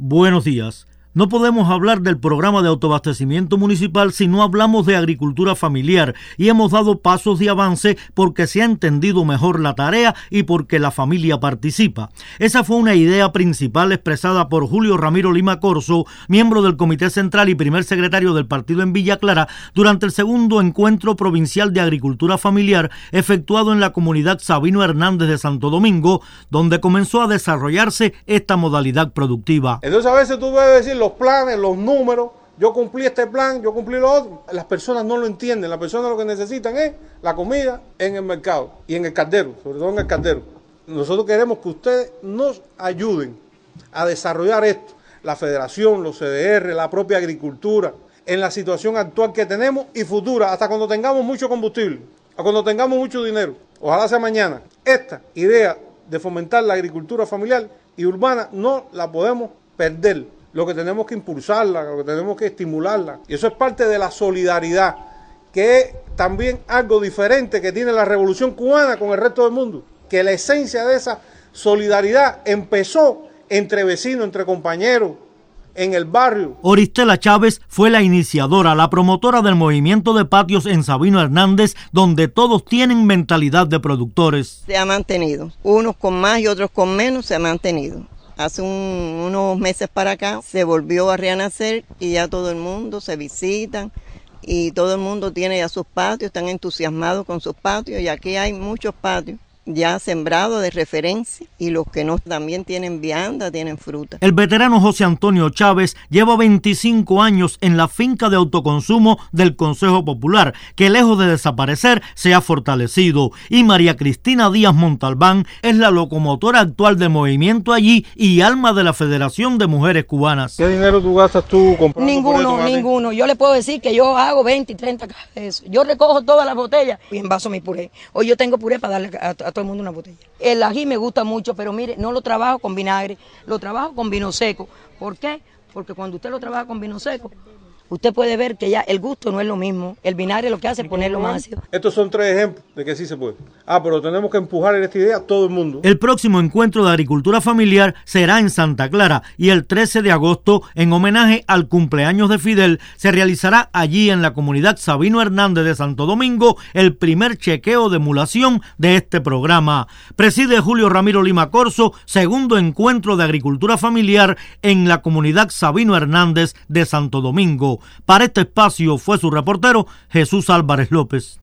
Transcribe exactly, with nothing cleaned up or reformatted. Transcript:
Buenos días. No podemos hablar del programa de autoabastecimiento municipal si no hablamos de agricultura familiar, y hemos dado pasos de avance porque se ha entendido mejor la tarea y porque la familia participa. Esa fue una idea principal expresada por Julio Ramiro Lima Corzo, miembro del Comité Central y primer secretario del partido en Villa Clara, durante el segundo encuentro provincial de agricultura familiar efectuado en la comunidad Sabino Hernández de Santo Domingo, donde comenzó a desarrollarse esta modalidad productiva. Entonces a veces tú debes decir los planes, los números, yo cumplí este plan, yo cumplí lo otro. Las personas no lo entienden, las personas lo que necesitan es la comida en el mercado y en el caldero, sobre todo en el caldero. Nosotros queremos que ustedes nos ayuden a desarrollar esto, la federación, los C D R, la propia agricultura, en la situación actual que tenemos y futura, hasta cuando tengamos mucho combustible, o cuando tengamos mucho dinero. Ojalá sea mañana. Esta idea de fomentar la agricultura familiar y urbana no la podemos perder. Lo que tenemos que impulsarla, lo que tenemos que estimularla. Y eso es parte de la solidaridad, que es también algo diferente que tiene la Revolución Cubana con el resto del mundo. Que la esencia de esa solidaridad empezó entre vecinos, entre compañeros, en el barrio. Oristela Chávez fue la iniciadora, la promotora del movimiento de patios en Sabino Hernández, donde todos tienen mentalidad de productores. Se ha mantenido, unos con más y otros con menos, se ha mantenido. Hace un, unos meses para acá se volvió a renacer y ya todo el mundo se visitan y todo el mundo tiene ya sus patios, están entusiasmados con sus patios y aquí hay muchos patios ya sembrados de referencia y los que no también tienen vianda, tienen fruta. El veterano José Antonio Chávez lleva veinticinco años en la finca de autoconsumo del Consejo Popular, que lejos de desaparecer se ha fortalecido, y María Cristina Díaz Montalbán es la locomotora actual del movimiento allí y alma de la Federación de Mujeres Cubanas. ¿Qué dinero tú gastas tú comprando? Ninguno, por eso, ninguno. Yo le puedo decir que yo hago veinte y treinta cajas de eso. Yo recojo todas las botellas y envaso mi puré. Hoy yo tengo puré para darle a, a todo el mundo una botella. El ají me gusta mucho, pero mire, no lo trabajo con vinagre, lo trabajo con vino seco. ¿Por qué? Porque cuando usted lo trabaja con vino seco, usted puede ver que ya el gusto no es lo mismo. El vinagre lo que hace es ponerlo más ácido. Estos son tres ejemplos de que sí se puede. Ah, pero tenemos que empujar en esta idea a todo el mundo. El próximo encuentro de agricultura familiar será en Santa Clara y el trece de agosto, en homenaje al cumpleaños de Fidel, se realizará allí en la comunidad Sabino Hernández de Santo Domingo el primer chequeo de emulación de este programa. Preside Julio Ramiro Lima Corzo, segundo encuentro de agricultura familiar en la comunidad Sabino Hernández de Santo Domingo. Para este espacio fue su reportero Jesús Álvarez López.